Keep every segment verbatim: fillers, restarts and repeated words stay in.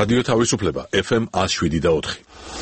რადიო თავისუფლება ეფ ემ ათს შვიდი და ოთხი.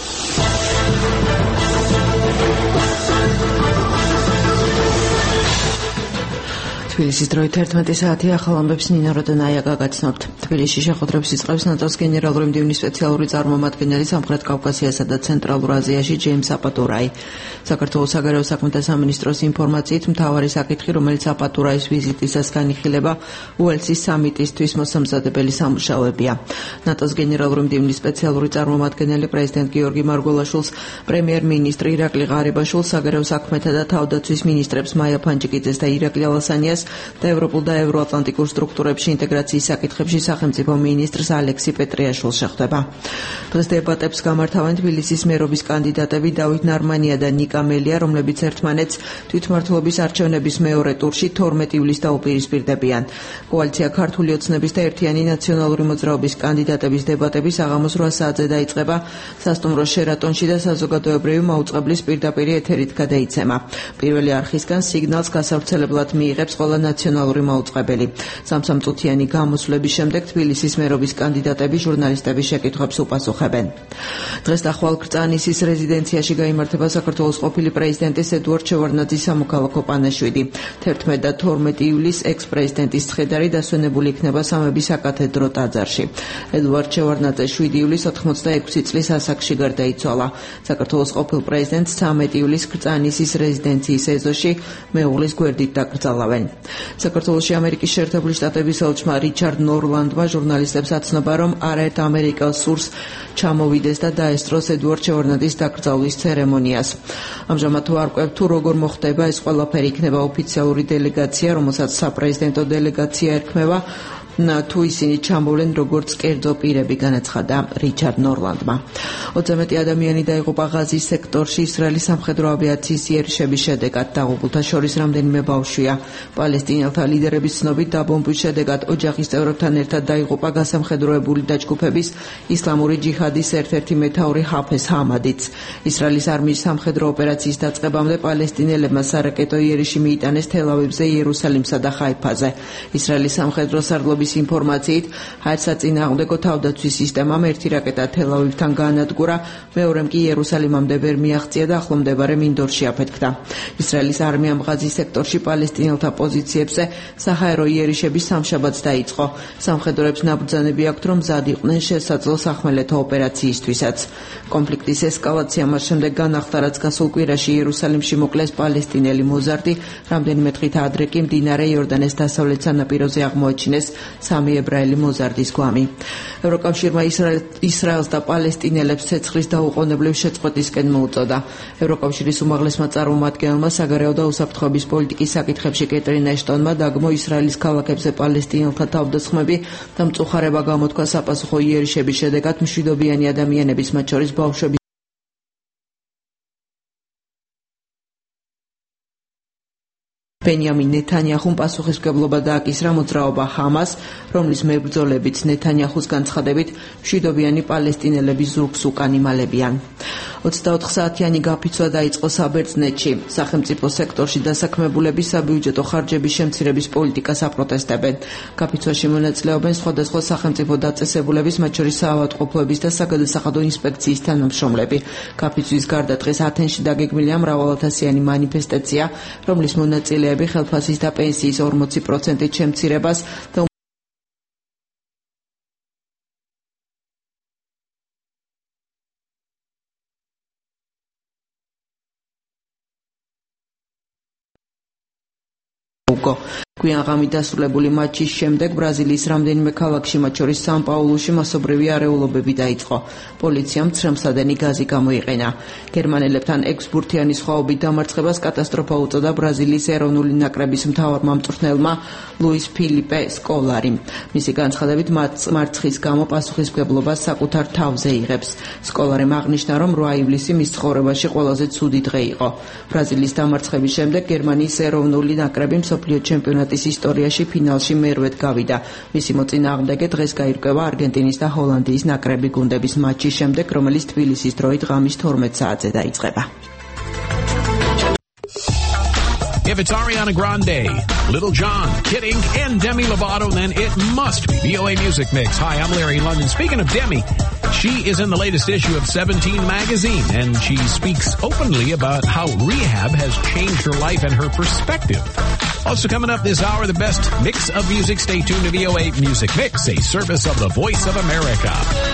თბილისის დროით ერთმეტი საათი ახალ ამბებს ნინო როდონაია გაგაცნობთ. თბილისში შეხვედრებს იწყებს ნატოს გენერალური მდივნის სპეციალური წარმომადგენელი სამხრეთ კავკასიასა და ცენტრალურ აზიაში ჯეიმს აპატურაი. საქართველოს საგარეო საქმეთა სამინისტროს ინფორმაციით მთავარი საკითხი, რომელიც აპატურაის ვიზიტისას განიხილება, უელსის სამიტისთვის მოსამზადებელი სამუშაოებია. ნატოს გენერალური მდივნის სპეციალური წარმომადგენელი პრეზიდენტ გიორგი მარგველაშვილს, პრემიერ-მინისტრი ირაკლი ღარიბაშვილს, საგარეო საქმეთა და თავდაცვის მინისტრებს მაია ფანჯიკიძეს და ირაკლი ალასანიას და ევროპულ და ევროატლანტიკურ სტრუქტურებში ინტეგრაციის საკითხებში სახელმწიფო მინისტრს ალექსი პეტრიაშვილს შეხვდება. დღეს დებატებს გამართავენ თბილისის მერობის კანდიდატები დავით ნარმანია და ნიკა მელია, რომლებიც ერთმანეთს თვითმმართველობის არჩევნების მეორე ტურში თორმეტი ივლისს დაუპირისპირდებიან. კოალიცია ქართული ოცნების და ერთიანი ნაციონალური მოძრაობის კანდიდატების დებატები საღამოს რვა საათზე დაიწყება სასტუმრო შერატონში და საზოგადოებრივი მაუწყებლის პირდაპირ ეთერით გადაიცემა. პირველი არხისგან სიგნალს გასავრცელებლად მიიღებს ყველა ნაციონალური მაუწყებელი. სამსამწუთიანი გამოსვლების შემდეგ თბილისის მერობის კანდიდატები ჟურნალისტების შეკითხვებს უპასუხებენ. დღეს ახვალ-კრწანისის რეზიდენციაში გაიმართება საქართველოს ყოფილი პრეზიდენტის ედუარდ შევარდნაძის სამოქალაქო პანაშვიდი. თერთმეტ და თორმეტი ივლისს ექს-პრეზიდენტის ცხედარი დასვენებული იქნება სამების საკათედრო ტაძარში. ედუარდ შევარდნაძე შვიდი ივლისს ოთხმოცდაექვსი წლის ასაკში გარდაიცვალა. საქართველოს ყოფილ პრეზიდენტს ცამეტი ივლისს კრწანისის რეზიდენციის ეზოში მეუღლის გვერდით დაკრძალავენ. საქართველოში ამერიკის შეერთებული შტატების ელჩმა რიჩარდ ნორლანდმა ჟურნალისტებს აცნობა, რომ არაერთ ამერიკელ სურს ჩამოვიდეს და დაესწროს ედუარდ შევარდნაძის დაკრძალვის ცერემონიას. ამჟამად ვარკვევთ, თუ როგორ მოხდება ეს ყველაფერი. იქნება ოფიციალური დელეგაცია, რომელსაც საპრეზიდენტო დელეგაცია ერქმევა, თუ ისინი ჩამოვლენ როგორც კერძო პირები, განაცხადა რიჩარდ ნორლანდმა. ოცზე მეტი ადამიანი დაიღუპა ღაზის სექტორში ისრაელის სამხედრო ავიაციის იერიშების შედეგად. დაღუპულთა შორის რამდენიმე ბავშვია. პალესტინელთა ლიდერების ცნობით, დაბომბვის შედეგად ოჯახის წევრებთან ერთად დაიღუპა გასამხედროებული დაჯგუფების ისლამური ჯიჰადის ერთ-ერთი მეთაური ჰაფეზ ჰამადიც. ისრაელის არმიის სამხედრო ოპერაციის დაწყებამდე პალესტინელებმა სარაკეტო იერიში მიიტანეს თელ-ავივზე, იერუსალიმსა და ხაიფაზე. ისრაელის სამხედრო სარდლობის ინფორმაციით, ჰაერსაწინააღმდეგო თავდაცვის სისტემამ ერთი რაკეტა თელ-ავივთან გაანადგურა, მეორემ კი იერუსალიმამდე ვერ მიაღწია და ახლო მდებარე მინდორში აფეთქდა. ისრაელის არმიამ ღაზის სექტორში პალესტინელთა პოზიციებზე საჰაერო იერიშების სამშაბათს დაიწყო. სამხედროებს ნაბრძანები აქვთ, რომ მზად იყვნენ შესაძლო სახმელეთო ოპერაციისთვისაც. კონფლიქტის ესკალაცია მას შემდეგ განახლდა, რაც გასულ კვირაში იერუსალიმში მოკლეს პალესტინელი მოზარდი, რამდენიმე დღით ადრე კი მდინარე იორდანეს დასავლეთ სანაპიროზე აღმოაჩინეს სამი ებრაელი მოზარდის გვამი. ევროკავშირმა ისრაელს და პალესტინელებს ცეცხლის დაუყოვნებლივ შეწყვეტისკენ მოუწოდა. ევროკავშირის უმაღლესმა წარმომადგენელმა საგარეო და უსაფრთხოების პოლიტიკის საკითხებში კეტრინ ეშტონმა დაგმო ისრაელის ქალაქებზე პალესტინელთა თავდასხმები და მწუხარება გამოთქვა საპასუხო იერიშების შედეგად მშვიდობიანი ადამიანების, მათ შორის ბავშვების ბენიამინ ნეთანიაჰუმ პასუხისმგებლობა დააკისრა მოძრაობა ჰამას, რომლის მებრძოლებიც ნეთანიაჰუს განცხადებით მშვიდობიანი პალესტინელების ზურგს უკან იმალებიან. ოცდაოთხ საათიანი გაფიცვა დაიწყო საბერძნეთში. სახელმწიფო სექტორში დასაქმებულები საბიუჯეტო ხარჯების შემცირების პოლიტიკას აპროტესტებენ. გაფიცვაში მონაწილეობენ სხვადასხვა სახელმწიფო დაწესებულების, მათ შორის საავადმყოფოების და საგადასახადო ინსპექციის თანამშრომლები. გაფიცვის გარდა დღეს ათენში დაგეგმილია მრავალათასიანი მანიფესტაცია, რომლის მონაწილეები ხელფასის და პენსიის ორმოცი პროცენტით შემცირებას და გვიან ღამით დასრულებული მატჩის შემდეგ ბრაზილიის რამდენიმე ქალაქში, მათ შორის სან-პაულუში, მასობრივი არეულობები დაიწყო. პოლიციამ ცრემლსადენი გაზი გამოიყენა. გერმანელებთან ექვსბურთიანი სხვაობით დამარცხებას კატასტროფა უწოდა ბრაზილიის ეროვნული ნაკრების მთავარმა მწვრთნელმა ლუის ფილიპე სკოლარიმ. მისი განცხადებით, მარცხის გამო პასუხისმგებლობას საკუთარ თავზე იღებს. სკოლარიმ აღნიშნა, რომ რვა ივლისი მის ცხოვრებაში ყველაზე ცუდი დღე იყო. ბრაზილიის დამარცხების შემდეგ გერმანიის ეროვნული ნაკრები მსოფლიო ჩემპიონატის ისტორიაში ფინალში მერვედ გავიდა. მისი მოწინააღმდეგე დღეს გაირკვევა არგენტინის და ჰოლანდიის ნაკრები გუნდების მატჩის შემდეგ, რომელიც თბილისის დროით ღამის თორმეტ საათზე დაიწყება. If it's Ariana Grande, Little John, Kid Ink, and Demi Lovato, then it must be V O A Music Mix. Hi, I'm Larry London. Speaking of Demi, she is in the latest issue of Seventeen magazine, and she speaks openly about how rehab has changed her life and her perspective. Also coming up this hour, the best mix of music. Stay tuned to V O A Music Mix, a service of the Voice of America.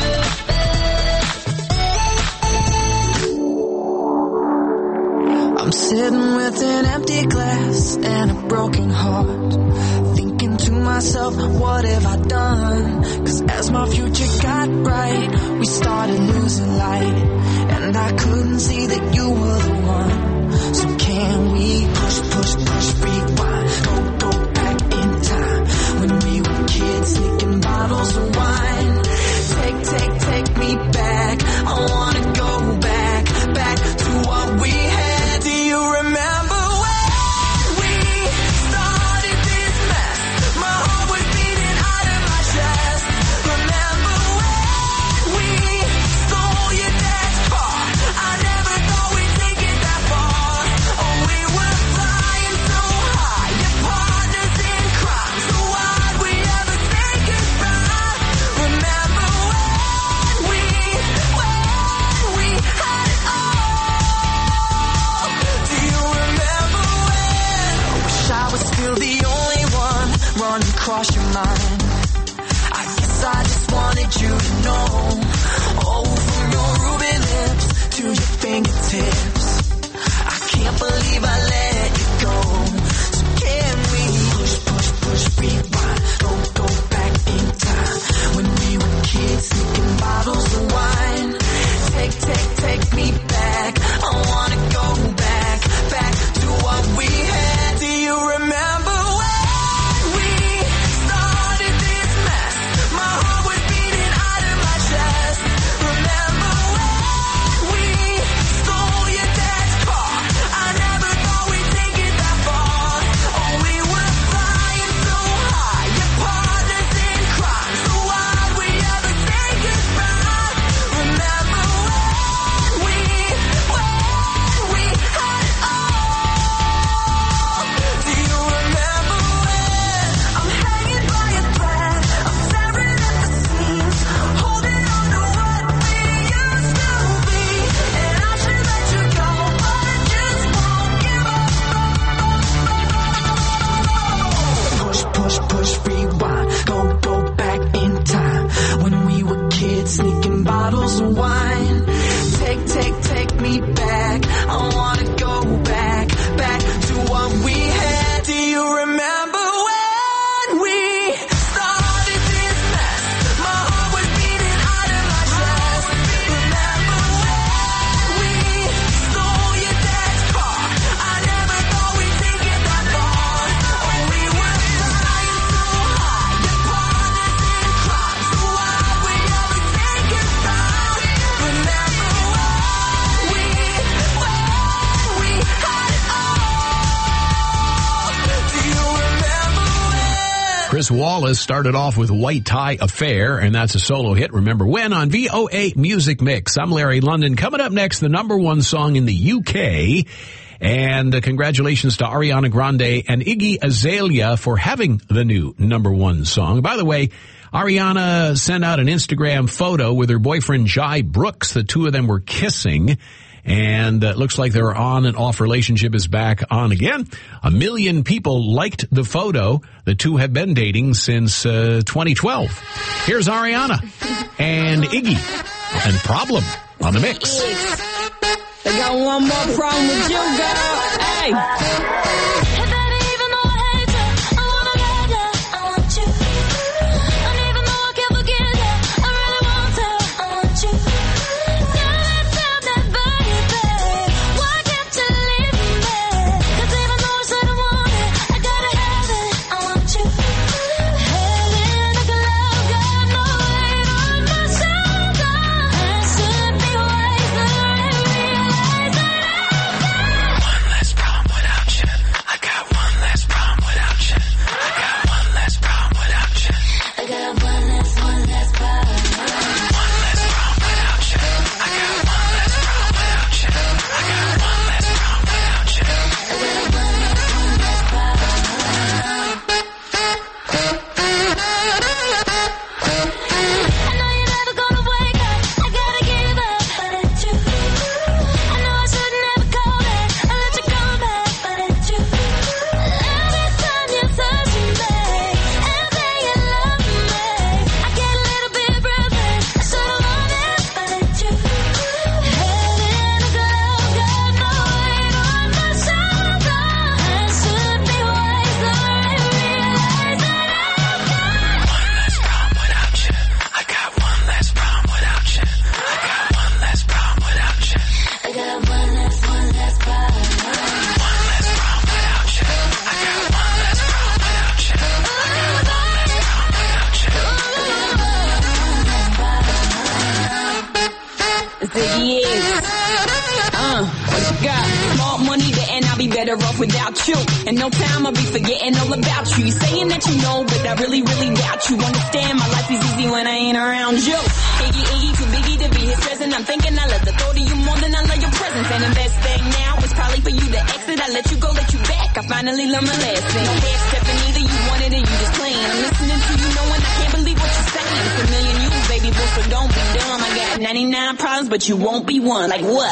I'm sitting with an empty glass and a broken heart, thinking to myself, what have I done? Cause as my future got bright, we started losing light, and I couldn't see that you were the one. So can we push, push, push, rewind, go, go back in time, when we were kids, sneaking bottles of wine. Take, take, take me back, I wanna go back, back to what we had. Do you remember when we started this mess? My heart was beating out of my chest. Remember when we stole your dad's car? I never thought we'd take it that far. Oh, we were flying so high, your partners in crime. So why'd we ever say goodbye? Remember when we, when we had it all? I was still the only one running across your mind. I guess I just wanted you to know. Oh, from your ruby lips to your fingertips, I can't believe I let you go. So can we push, push, push, rewind, go, go back in time, when we were kids, sneaking bottles of wine. Take, take, take me back, I wanna go back, back to what we had. Do you remember when we started this mess? My heart was beating out of my chest. Remember when we stole your dad's car? I never thought we'd take it that far. Oh, we were flying so high, your partners in crime. So why'd we ever say goodbye? Remember when we, when we had it all? Do you remember when I'm hanging by a thread, I'm staring at the seams, holding on to what we used to be, and I should let you go, but I just won't give up. Push, push, push, rewind, go, go back in time, when we were kids, sneaking bottles of wine. Take, take, take me back, I wanna go back, back to what we had. Do you remember when we started this mess? My heart was beating out of my chest. Remember when we stole your dad's car? I never thought we'd take it that far. Oh, we were flying so high, your partners in crime. So why'd we ever say goodbye? Remember when we, when we had it all? Do you remember when? Chris Wallace started off with White Tie Affair, and that's a solo hit. Remember when on V O A Music Mix. I'm Larry London. Coming up next, the number one song in the U K. And uh, congratulations to Ariana Grande and Iggy Azalea for having the new number one song. By the way, Ariana sent out an Instagram photo with her boyfriend Jai Brooks. The two of them were kissing. And it uh, looks like their on and off relationship is back on again. A million people liked the photo. The two have been dating since uh, twenty twelve. Here's Ariana and Iggy and Problem on the mix. I got one more problem with you, girl. Hey. One less problem without you. I want money, then I'll be better off without you. In no time I'll be forgetting all about you. You saying that you know, but I really, really doubt you. Understand my life is easy when I ain't around you. Iggy, Iggy, too biggie to be his present. I'm thinking I love the thought of you more than I love your presence. And the best thing now is probably for you to exit. I let you go, let you back. I finally learned my lesson. No half stepping either, you wanted it, you just playing. I'm listening to you knowing I can't believe what you're saying. It's a million you, baby boo, so don't be dumb. I got ninety-nine problems, but you won't be one. Like what?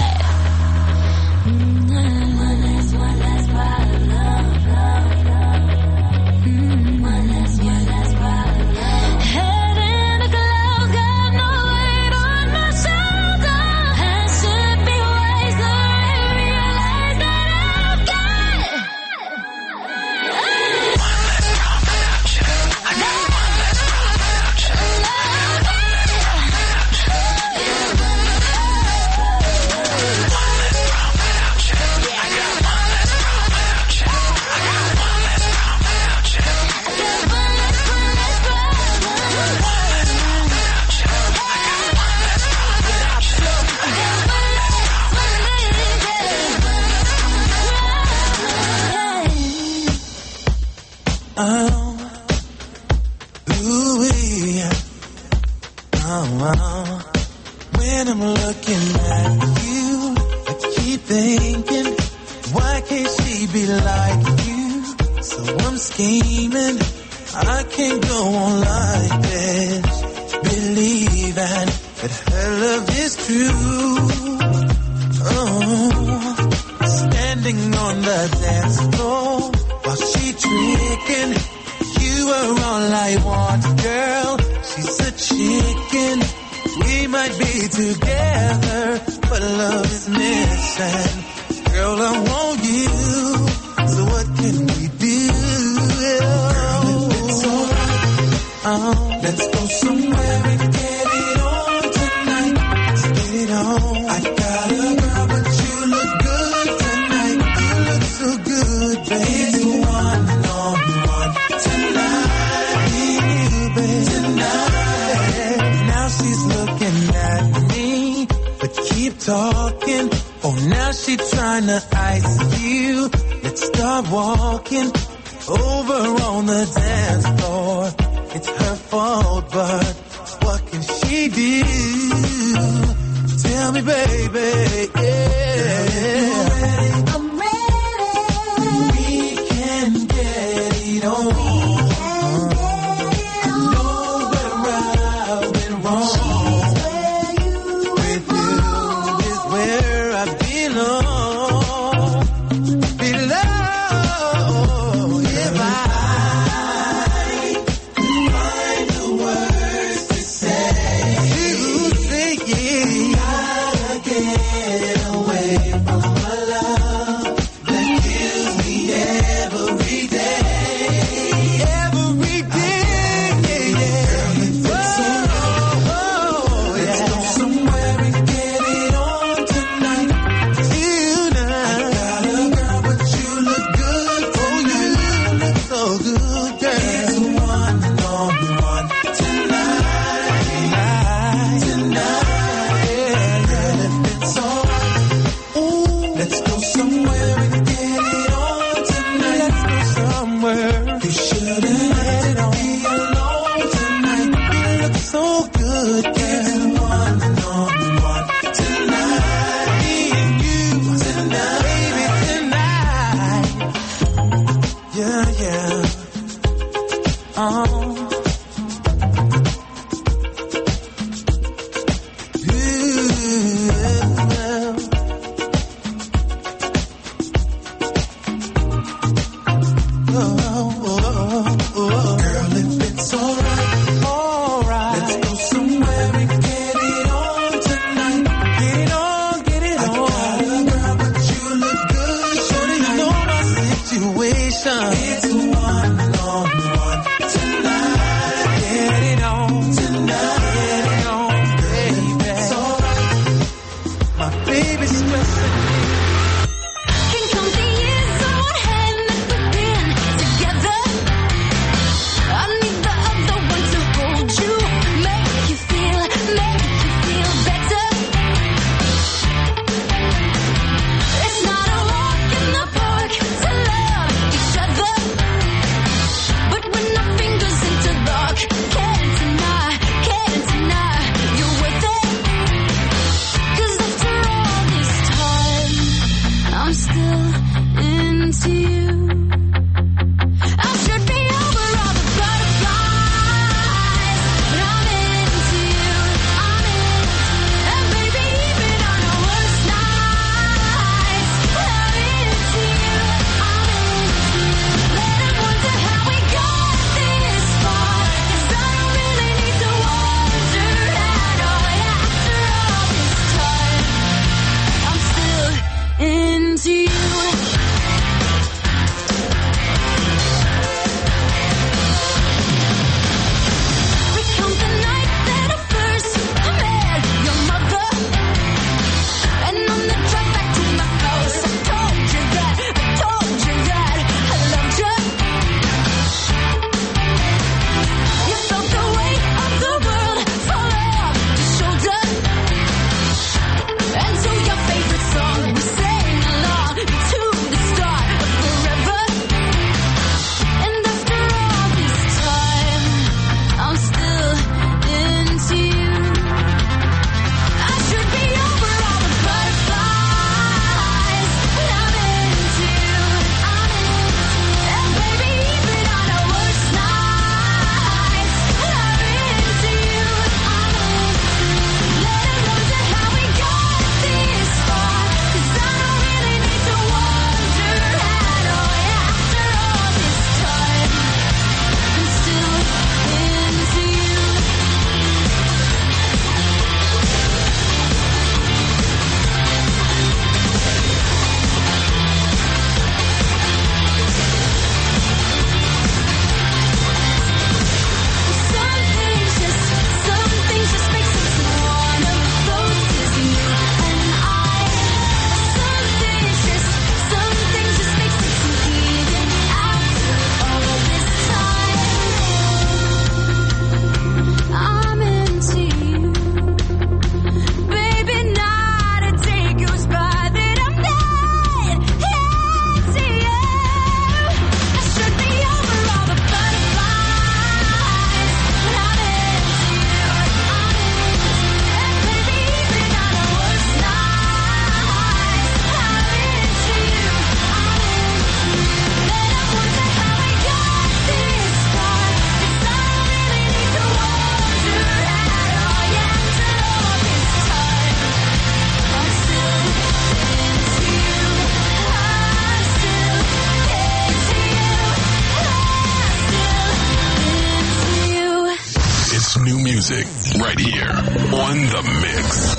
It's not a walk music right here on The Mix.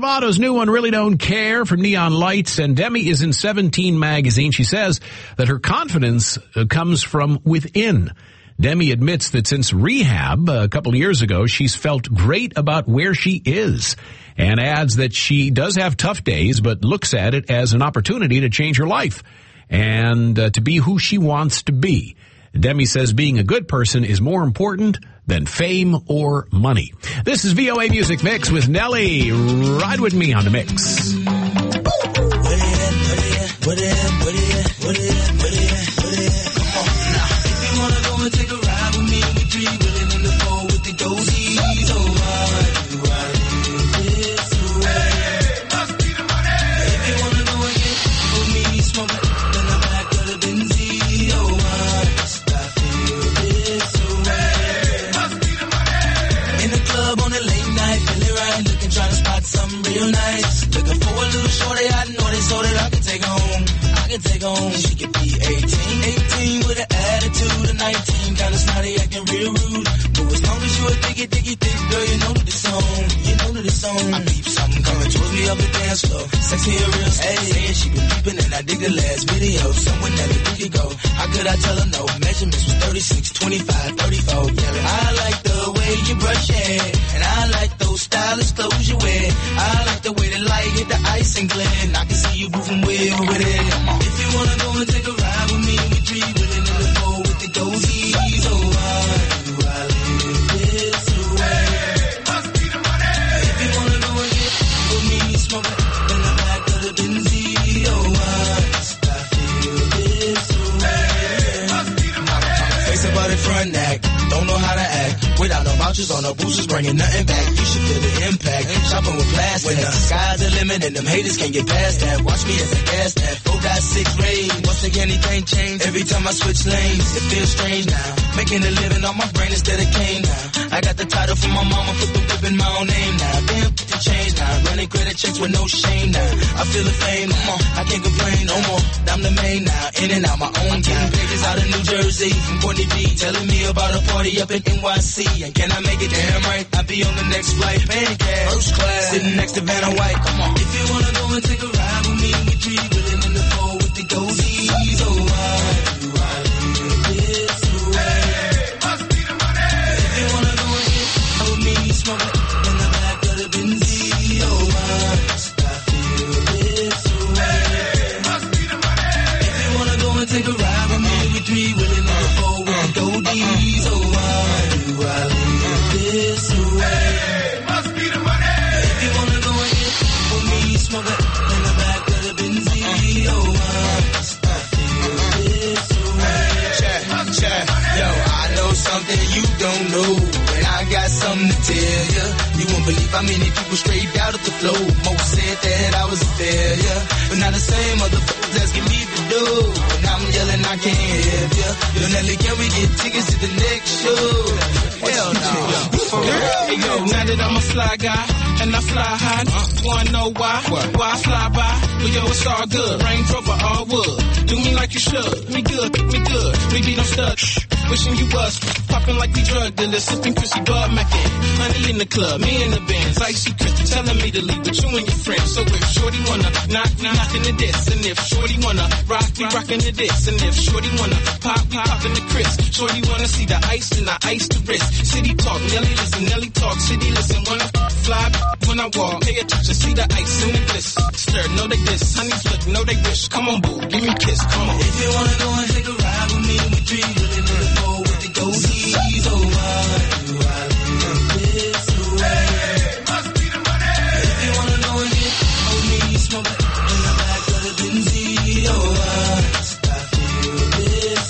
Lovato's new one, Really Don't Care, from Neon Lights, and Demi is in Seventeen magazine. She says that her confidence uh, comes from within. Demi admits that since rehab uh, a couple of years ago, she's felt great about where she is, and adds that she does have tough days, but looks at it as an opportunity to change her life and uh, to be who she wants to be. Demi says being a good person is more important than fame or money. This is V O A Music Mix with Nelly. Ride with me on the mix. Take a ride with me, we three willing in the four with the dozies. Oh, why do I live this way? Must be the money. If you wanna go and get with me, smoke it in the back of the Benzie. Oh, why must I feel this way? Must be the money. In the club on a late night, feeling right, looking, trying to spot something real nice. Looking for a little shorty, I know they so that I can take home. I can take home. She could be eighteen, eighteen with an attitude of nineteen, kinda snotty, acting real rude. But as long as you a diggy, diggy, thick girl, you know that it's on. You know that it's on. I peep something coming towards me up the dance floor. Sexy and real, hey, saying she been peeping and I dig the last video. Somewhere that we could go. How could I tell her no? Measurements was thirty-six, twenty-five, thirty-four. Yelling, I like the way you brush your hair, and I like those stylish clothes you wear. I like the way the light hit the ice and glare. I can see you moving way over there. If you wanna go and take a ride with me, we three willing in the four with the dozies. Oh, why do I live this way? Must be the money. If you wanna go and get with me, smoke it in the back of the Benzie. Oh, why must I feel this way? Must be the money. Face about it front act, don't know how to act. Without no vouchers on no boosters, bringing nothing back. You should feel the impact. Shopping with plastic. When the sky's the limit and them haters can't get past that. Watch me as I gas that. four point six range. Once again, anything change. Every time I switch lanes, it feels strange now. Making a living on my brain instead of cane now. I got the title from my mama, put the whip in my own name now. Damn, the change now. Running credit checks with no shame now. I feel the fame no more. I can't complain no more. I'm the main now. In and out my own town. Pages out of New Jersey from Courtney B. Telling me about a party up in N Y C. And can I make it damn right? I'll be on the next flight, paying cash, first class, sitting next to Vanna White. Come on. If you wanna go and take a ride with me, we three willing in the four with the dozies. Oh, why do I live this way? Must be the money. If you wanna go and get with me, smoke it in the back of the Benzie. Oh, why must I feel this way? Must be the money. If you wanna go and take a ride with me, we three willing in the four with the dozies. Oh, why do I live this way? Must be the money. If you wanna go and get with me, smoke it in the back of the Benzie. Oh, why must I feel this way? Check, check. Yo, I know something you don't know, and I got something to tell ya. You won't believe how many people straight out of the flow. Most said that I was a failure, but now the same motherfuckers asking me to do. And I'm yelling, I can't help ya. Yo, Nelly, can we get tickets to the next show? Hell no. Hey, yo, now that I'm a fly guy, and I fly high, wanna know why? Why I fly by? Well, yo, it's all good. Range Rover, all wood. Do me like you should. Me good, me good. We beat them studs. Wishing you was popping like we drug dealers, sipping Chrissy Bud Mackin. Honey in the club, me in the bands, icy Christy telling me to leave with you and your friends. So if Shorty wanna knock, we knockin' the diss, and if Shorty wanna rock, we rockin' the diss, and if Shorty wanna pop, we poppin' the Chris. Shorty wanna see the ice, and I ice the wrist. City talk, Nelly listen, Nelly talk, city listen. When I fly, when I walk, pay attention, see the ice and the bliss. Stir, know they diss, honeys look, know they wish. Come on, boo, give me a kiss, come on. If you wanna go and take a ride with me, we three willing in the four with the dozies. Oh, why do I live this way? Must be the money. If you wanna go and get with me, smoke it in the back of the Benzie. Oh, why must I feel this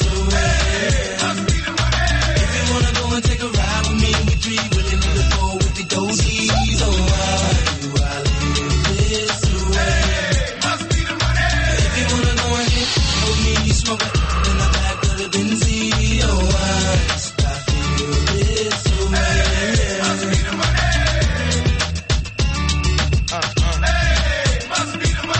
way? Must be the money. If you wanna go and take a ride with me, we three willing in the four with the dozies. Oh, why do I live this way? Must be the money. If you wanna go and get with me, smoke it in the back of the Benzie. Oh, why must I feel this way? Must be the money. Uh, uh. Hey, must be the money.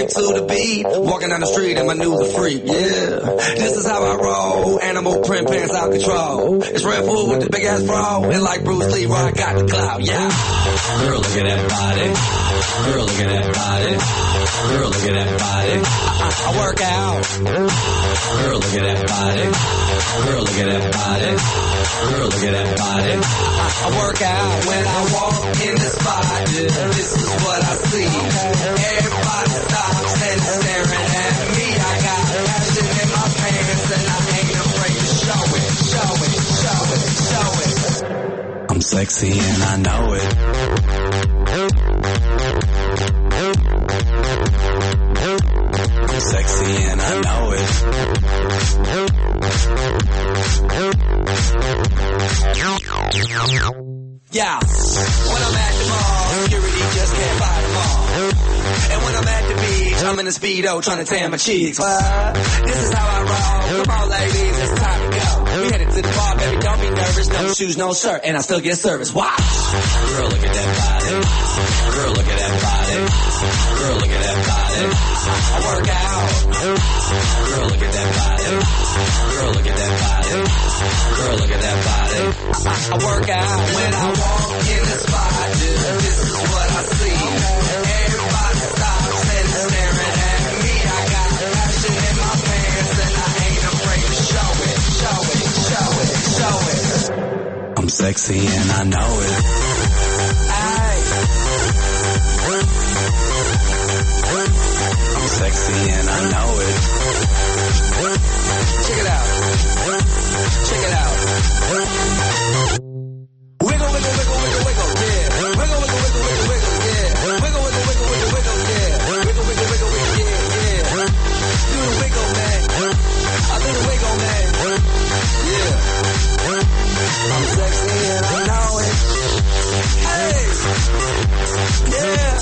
quick to the beat. Walking down the street and my news a freak, yeah. This is how I roll. Animal print pants out control. It's Red Bull with the big ass bra. And like Bruce Lee, I got the clout, yeah. Girl, look at that body. Girl, look at that body. Girl, look at that body. I, I, I work out. Girl, look at that body. Girl, look at that body. Girl, look at that body. I, I, I work out when I walk in the spot. Yeah, this is what I see. Everybody stops and is staring at me. I got passion in my pants and I ain't afraid to show it, show it, show it, show it. I'm sexy and I know it. I'm sexy and I know it. Yeah, when I'm at the mall, security just can't buy them all. And when I'm at the beach, I'm in a Speedo trying to tan my cheeks. What? This is how I roll. Come on, ladies, it's time to go. We headed to the bar, baby, don't be nervous. No shoes, no shirt, and I still get service. Wow. Girl, look at that body. Girl, look at that body. Girl, look at that body. I, I work out. Girl, look at that body. Girl, look at that body. Girl, look at that body. I, I, I work out when I walk in the spot. Yeah, this is what I see. Everybody stops and is staring at me. I got passion in my pants and I ain't afraid to show it, show it, show it, show it. I'm sexy and I know it. Aye. I'm sexy and I know it. Check it out. Check it out. Wiggle, wiggle, wiggle, wiggle, wiggle, yeah. Wiggle, wiggle, wiggle, wiggle, wiggle, yeah. Wiggle, wiggle, wiggle, wiggle, wiggle, yeah. Wiggle, wiggle, wiggle, wiggle, yeah, yeah. Do the wiggle, man. I do the wiggle, man. Yeah. I'm sexy and I know it. Hey. Yeah.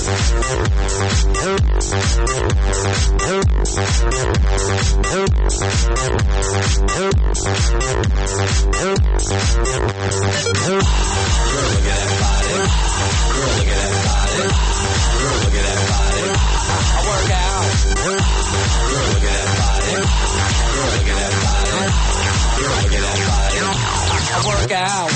Girl, look at that body. Girl, look at that body. Girl, look at that body. I, I work out. Girl, look at that body. Girl, look at that body. Girl, look at that body. I, I work out.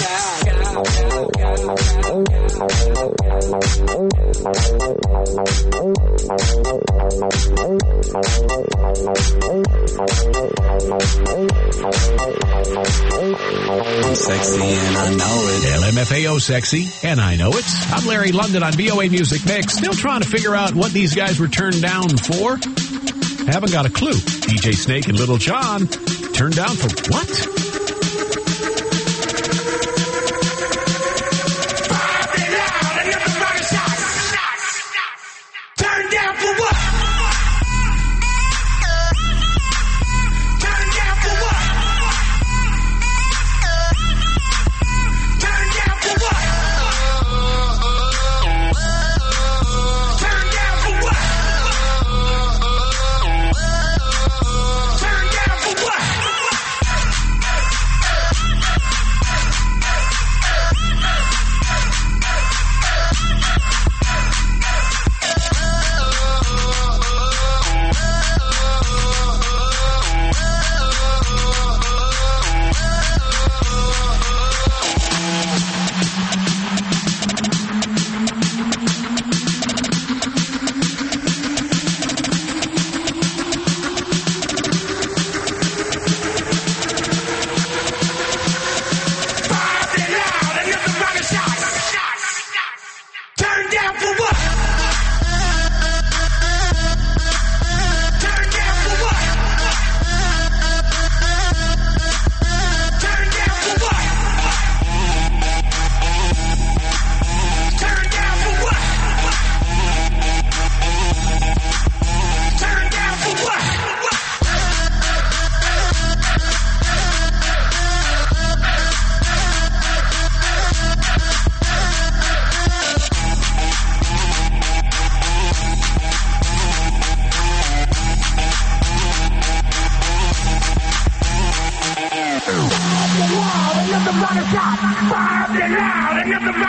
I'm sexy and I know it. L M F A O sexy, and I know it. I'm Larry London on V O A Music Mix. Still trying to figure out what these guys were turned down for. Haven't got a clue. D J Snake and Little John turned down for what?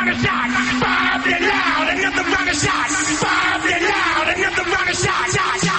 Bob it loud, another round of shots. Bob it loud, another round of shots.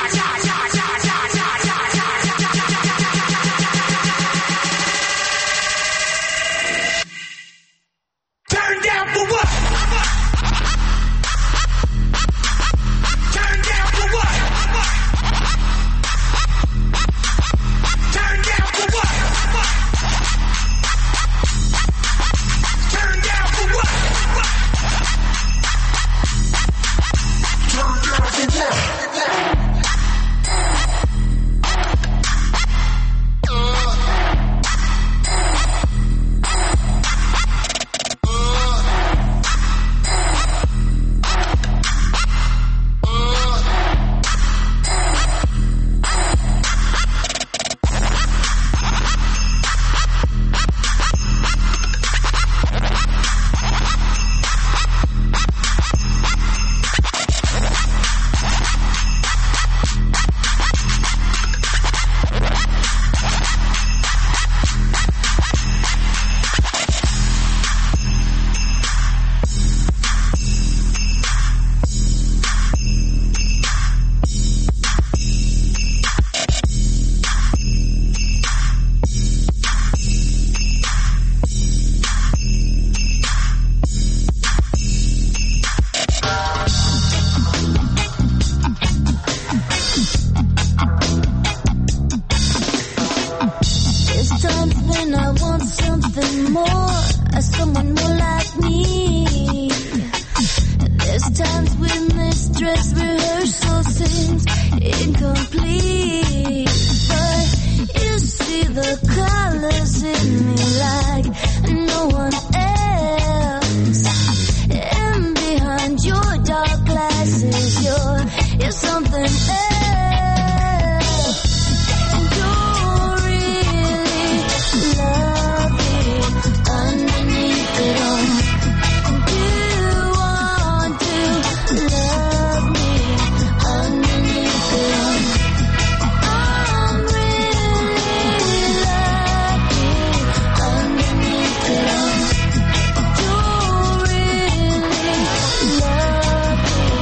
dress rehearsal seems incomplete, but you see the colors in me like no one else. And behind your dark glasses, you're, you're something else. And you're really lovely underneath it all. And you want to love me underneath it all. I'm really lucky underneath it all. You're really lovely.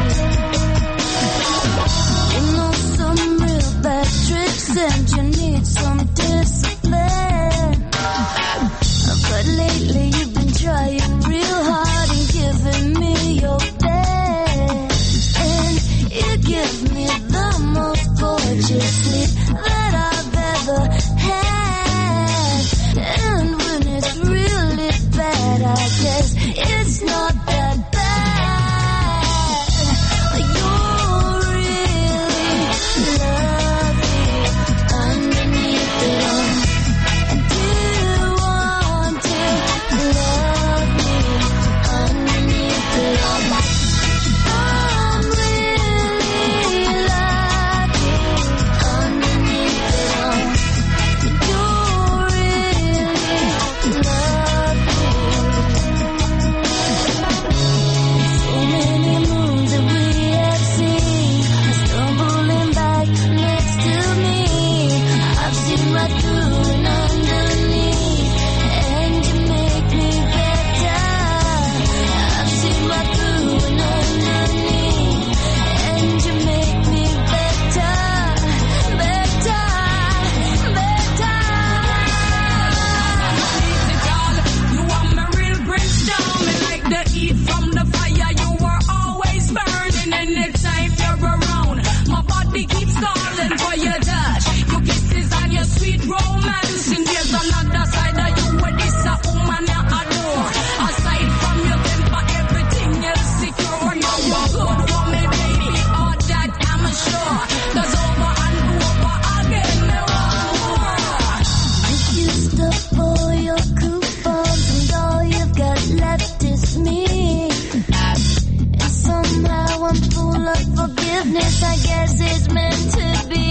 You know some real bad tricks and you need some discipline. But lately you've been trying real hard and giving me your best. And you give me the most gorgeous sleep that I've ever had. And when it's really bad, I guess it's not that bad. You're really lovely underneath it all. And you want to love me underneath it all. I'm really lucky underneath it all. And you're really lovely. So many moons that we have seen are stumbling back next to me. I've seen right through and underneath, and you make me better. I've seen right through and underneath, and you make me better, better, better. You are my real brimstone, and like the heat from the fire, you are always burning. Anytime you're around, my body keeps calling for your touch, your kisses and your sweet romance. And there's another side of you where this a woman I adore. Aside from your temper, everything else secure. You're a good woman, baby, all that I'm sure. Cause over and over again, me want more. You used up all your coupons and all you've got left is me. And somehow I'm full of forgiveness, I guess it's meant to be.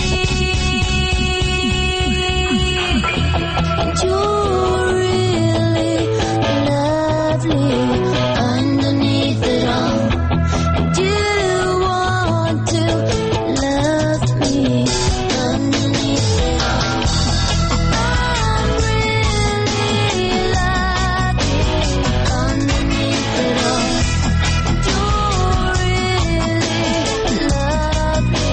And you're really lovely underneath it all. And you want to love me underneath it all. I'm really lucky underneath it all. And you're really lovely.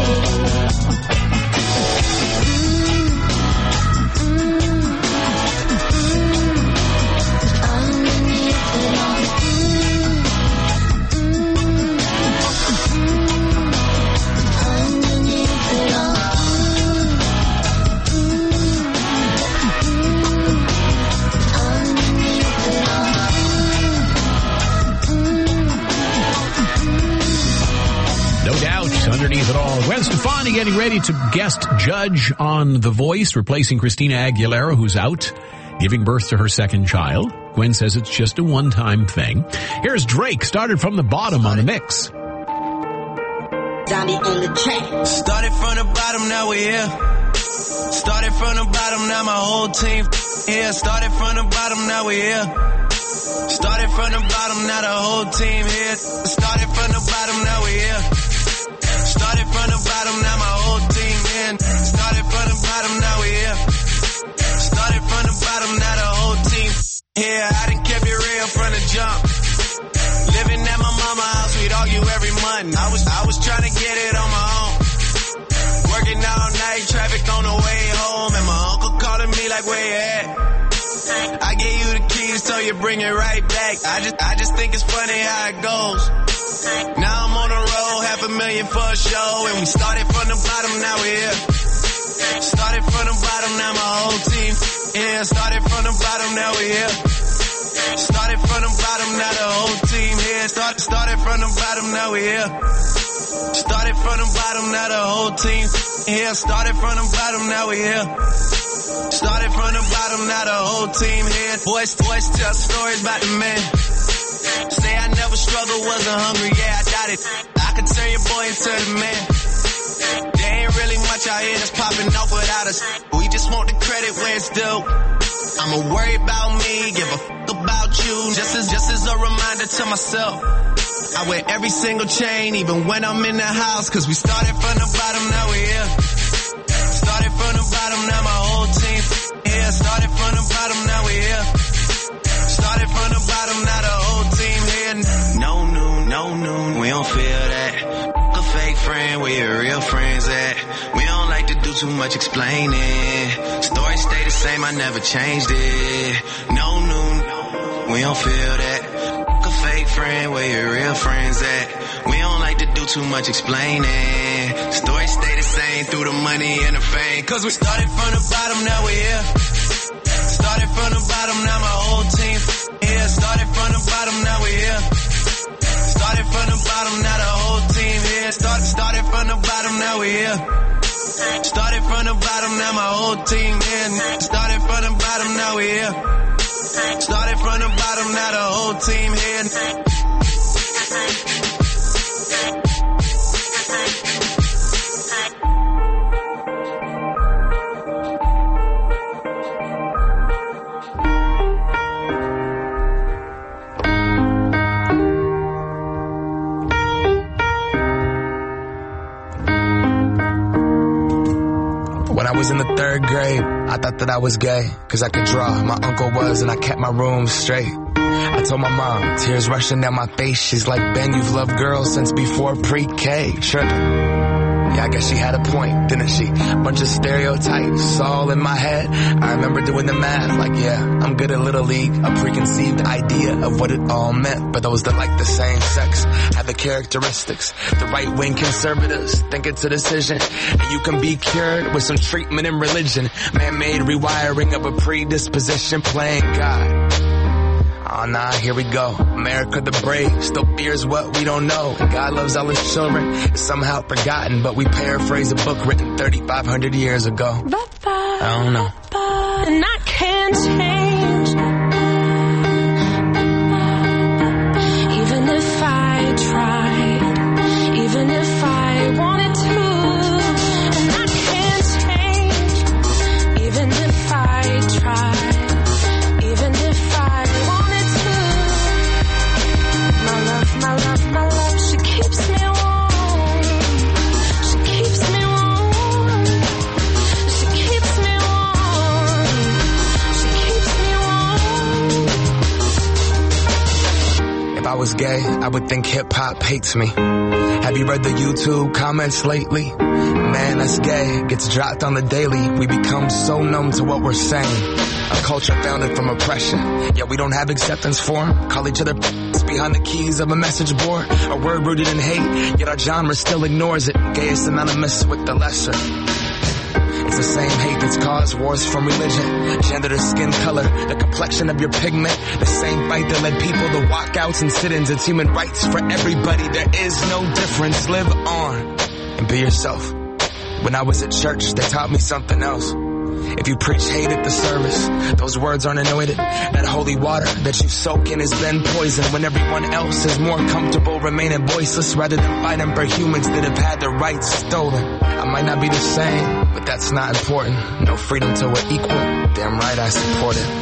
No doubt, underneath it all. Gwen Stefani getting ready to guest judge on The Voice, replacing Christina Aguilera, who's out, giving birth to her second child. Gwen says it's just a one-time thing. Here's Drake, started from the bottom on the mix. Zombie on the track. Started from the bottom, now we're here. Started from the bottom, now my whole team here. Started from the bottom, now we're here. Started from the bottom, now the whole team here. Started from the bottom, now we're here. Started from the bottom, now my whole team in. Started from the bottom, now we're here. Started from the bottom, now the whole team here. I done kept it real from the jump. Living at my mama's house, we'd argue every month. I was, I was trying to get it on my own. Working all night, traffic on the way home, and my uncle calling me like, where you at? I gave you the keys, so you bring it right back. I just, I just think it's funny how it goes. Now I'm on the road, half a million for a show, and we started from the bottom, now we're here. Started from the bottom, now my whole team. Yeah, started from the bottom, now we're here. Started from the bottom, now the whole team here. Start, started from from the bottom, now we here. Started from the bottom, now the whole team here. Started from the bottom, now we here. Started from the bottom, now the whole team here. Boys, boys tell stories about the man. Say I never struggled, wasn't hungry, yeah, I doubt it. I could turn your boy into the man. There ain't really much out here that's popping off without us. We just want the credit where it's due. I'ma worry about me, give a fuck about you. Just as, just as a reminder to myself. I wear every single chain, even when I'm in the house. Cause we started from the bottom, now we here. Started from the bottom, now my whole team here. Started from the bottom, now we here. Started from the bottom, now the whole team here. No noon, no noon, we don't feel that. A fake friend, where your real friends at? We don't like to do too much explaining. Story stay the same, I never changed it. No noon, we don't feel that. A fake friend, where your real friends at? We don't like to do too much explaining. Story stay the same through the money and the fame. Cause we started from the bottom, now we here. Started from the bottom, now my whole team here. Started from the bottom, now we here. Started from the bottom, now the whole team here. Started, started from the bottom, now we here. Started from the bottom, now my whole team here. Started from the bottom, now we here. Started from the bottom, now the whole team here. When I was in the third grade, I thought that I was gay, cause I could draw. My uncle was, and I kept my room straight. I told my mom, tears rushing down my face. She's like, Ben, you've loved girls since before pre-K. Trippin'. Yeah, I guess she had a point, didn't she? Bunch of stereotypes all in my head. I remember doing the math, like, yeah, I'm good at Little League. A preconceived idea of what it all meant. But those that like the same sex have the characteristics. The right-wing conservatives think it's a decision. And you can be cured with some treatment in religion. Man-made rewiring of a predisposition, playing God. Oh nah, here we go. America the brave still fears what we don't know. And God loves all his children. It's somehow forgotten, but we paraphrase a book written thirty-five hundred years ago. I don't know. And I can't change. Even if I tried, even if I wanted to. And I can't change. Even if I tried, even if I My love, my love, she keeps me warm. She keeps me warm. She keeps me warm. She keeps me warm. If I was gay, I would think hip-hop hates me. Have you read the YouTube comments lately? Man, that's gay. Gets dropped on the daily. We become so numb to what we're saying. A culture founded from oppression. Yet we don't have acceptance for them. Call each other behind the keys of a message board. A word rooted in hate, yet our genre still ignores it. Gay is synonymous with the lesser. It's the same hate that's caused wars from religion, gender to skin color, the complexion of your pigment. The same fight that led people to walkouts and sit-ins. It's human rights for everybody. There is no difference. Live on and be yourself. When I was at church, they taught me something else. If you preach hate at the service, those words aren't anointed. That holy water that you soak in has been poisoned. When everyone else is more comfortable remaining voiceless rather than fighting for humans that have had their rights stolen. I might not be the same, but that's not important. No freedom till we're equal. Damn right I support it.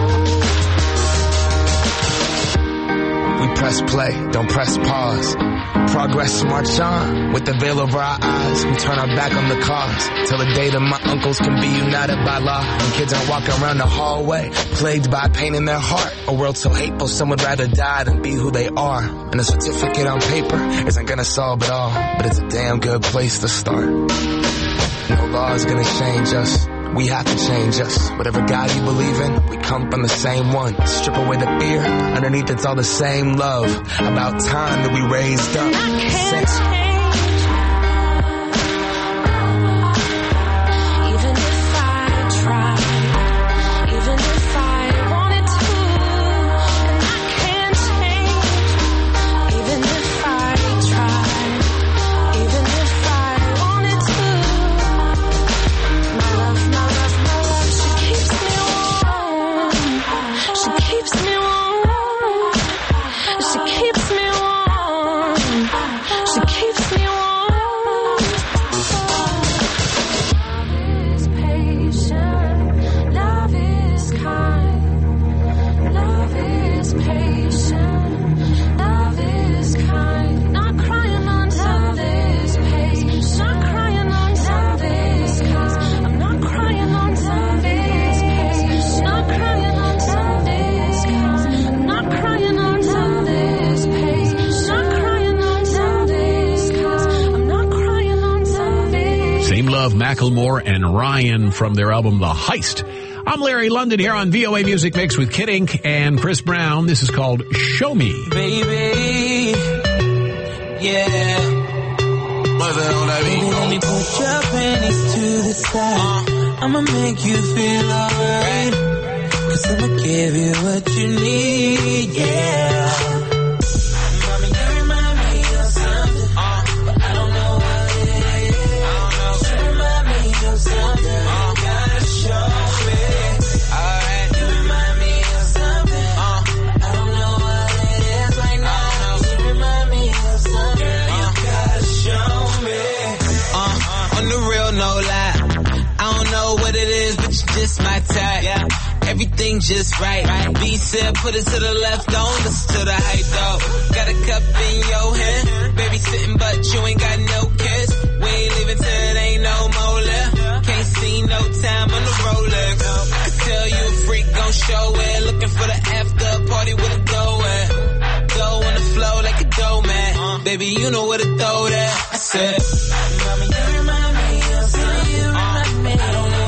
Play, don't press pause. Progress march on. With the veil over our eyes, we turn our back on the cause. Till the day that my uncles can be united by law. And kids aren't walking around the hallway, plagued by pain in their heart. A world so hateful, some would rather die than be who they are. And a certificate on paper isn't gonna solve it all, but it's a damn good place to start. No law is gonna change us. We have to change us. Whatever God you believe in, we come from the same one. Strip away the fear, underneath it's all the same love. About time that we raised up. Sense- Macklemore and Ryan from their album The Heist. I'm Larry London here on V O A Music Mix with Kid Ink and Chris Brown. This is called Show Me. Baby, yeah. What's that on that beat? Let me put your panties to the side. Uh, I'ma make you feel alright. Cause I'ma give you what you need, yeah. Just my type, yeah. Everything just right. right. B said put it to the left, don't listen to the hype though. Got a cup in your hand, baby sitting but you ain't got no kiss. We ain't leaving till it ain't no more left. Can't see no time on the Rolex. I can tell you a freak gon' show it. Looking for the after party with a go at. Go on the flow like a dough man. Uh, baby you know where to throw that. I said, Mommy, you remind me of something. You remind me. I don't know.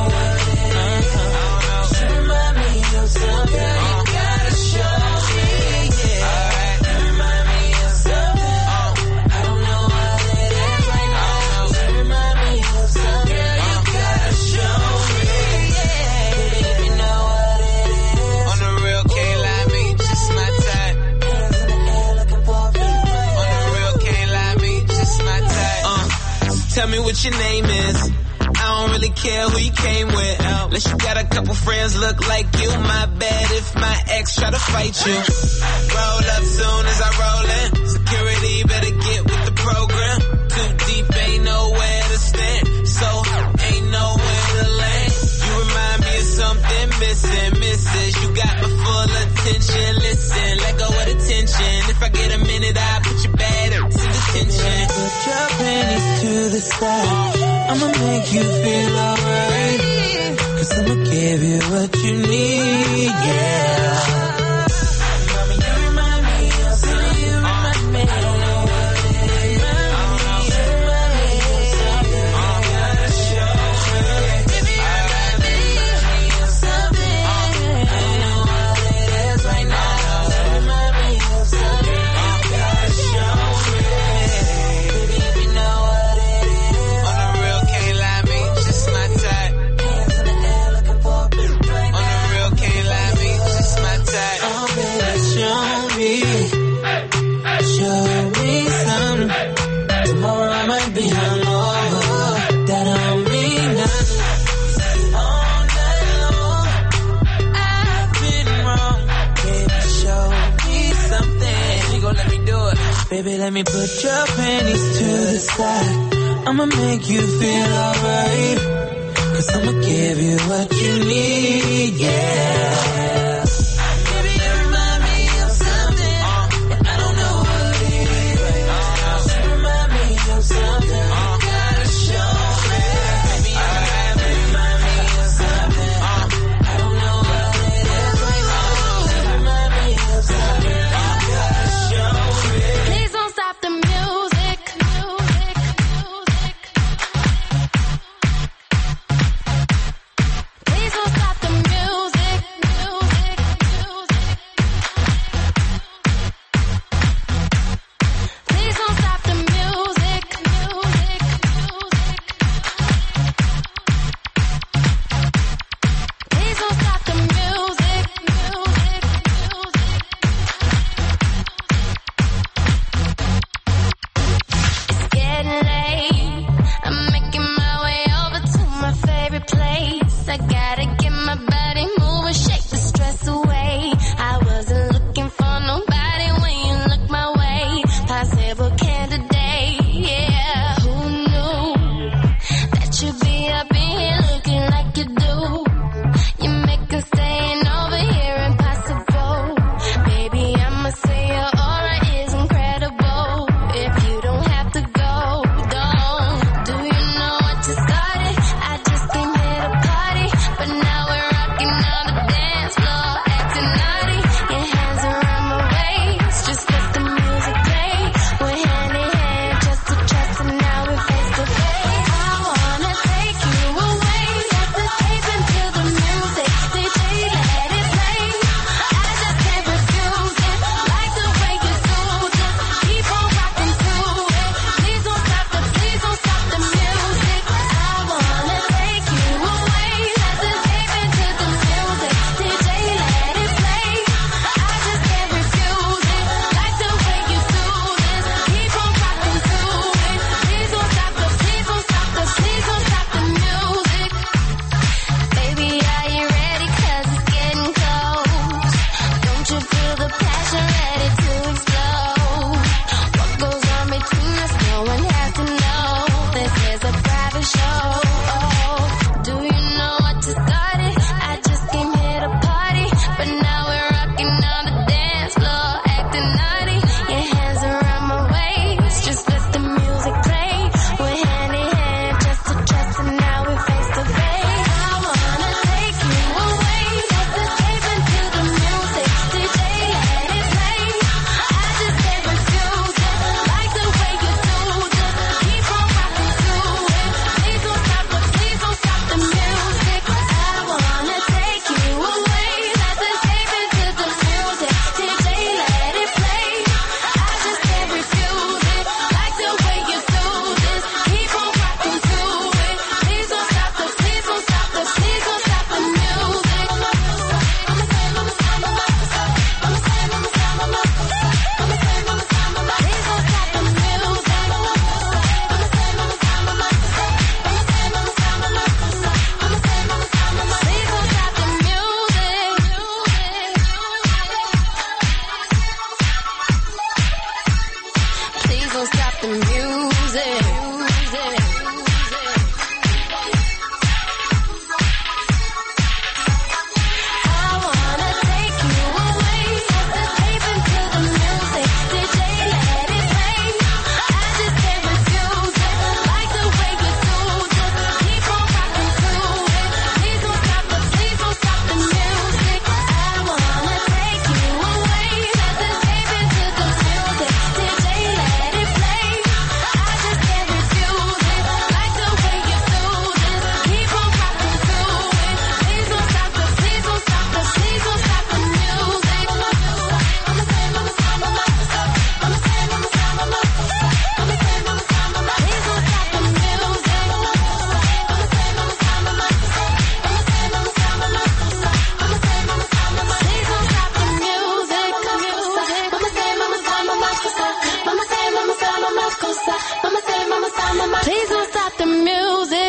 Something you gotta show me, yeah. Alright, you remind me of something. I don't know what it is right now. You remind me of something. You gotta show me, yeah. Baby, if you know what it is. On the real, can't lie, me, just my type. Hands in the air looking for me. On the real, can't lie, me, just my type. Uh, so tell me what your name is. I don't really care who you came with. Unless you got a couple friends look like you. My bad if my ex try to fight you. Roll up soon as I roll in. Security better get with the program. Too deep, ain't nowhere to stand. So ain't nowhere to land. You remind me of something missing, missus. You got my full attention. Listen, let go of the tension. If I get a minute, I'll put your bad in detention. Put your panties to the side. I'ma make you feel alright. Cause I'ma give you what you need, yeah. Mommy, you remind me of something. You remind me. I don't know what it is. You remind me of something. You gotta show me. Baby, you remind me of something. I don't know what it is right now. You remind me of something. You gotta show me. Baby, if you know what it is. On the real, can't lie, me, just my type. Hands in the air looking for me. On the real, can't lie, me, just my type. Oh, baby, show me. Show me something. Tomorrow I might be hungover. That don't mean nothing. All night long, I've been wrong. Baby, show me something. She gon' let me do it. Baby, let me put your panties to the side. I'ma make you feel alright. Cause I'ma give you what you need, yeah. Baby, you remind me of something. And I don't know what it is.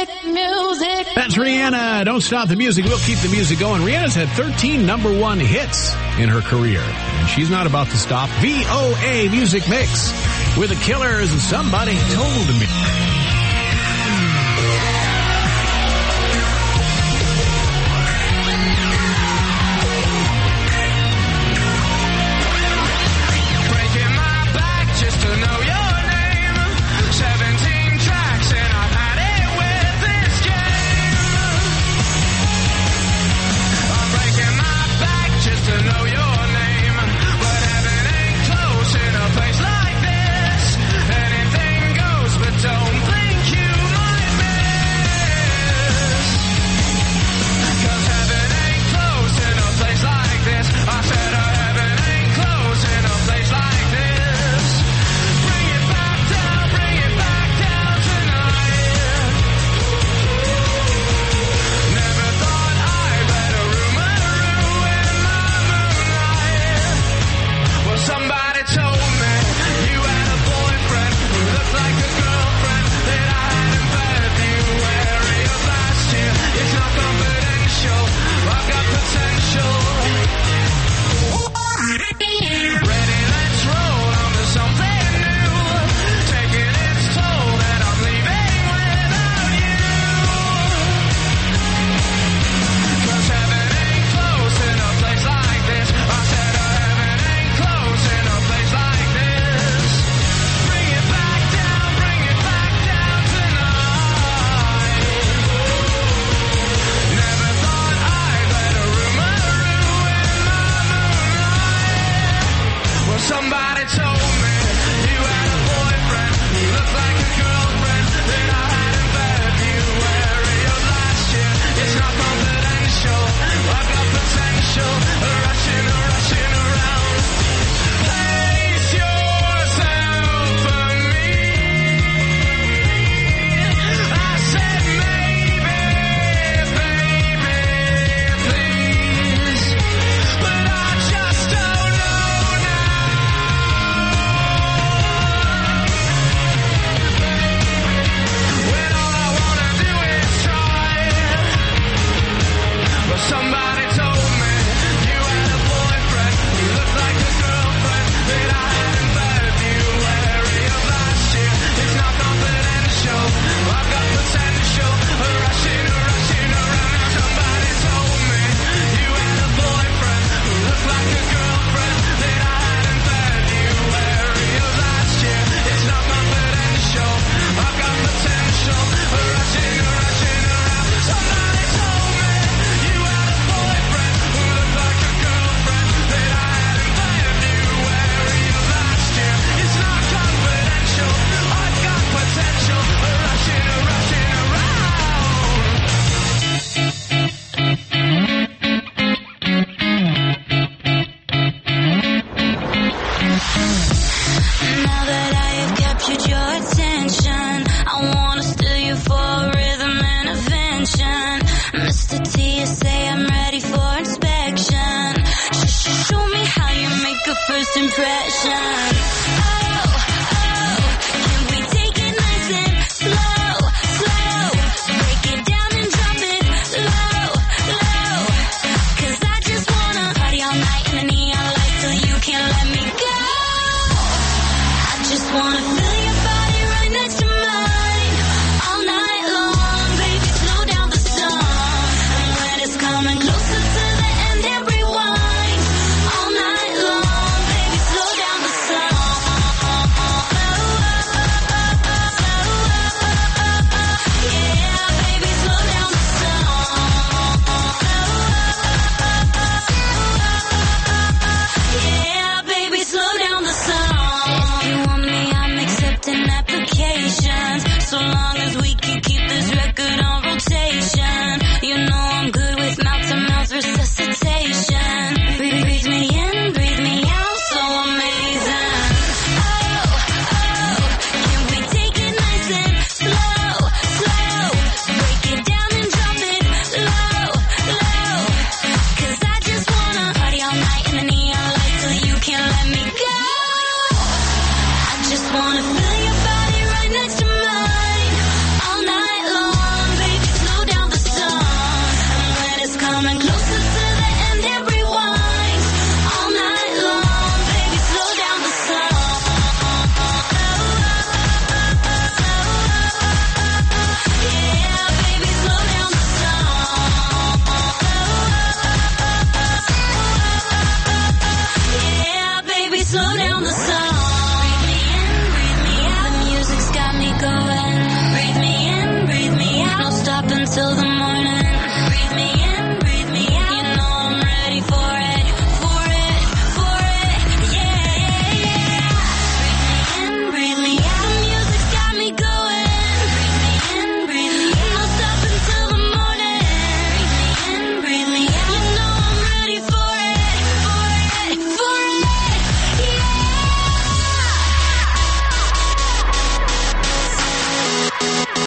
music, music. That's Rihanna. Don't stop the music. We'll keep the music going. Rihanna's had thirteen number one hits in her career, and she's not about to stop. V O A Music Mix with the Killers and Somebody Told Me. First impression.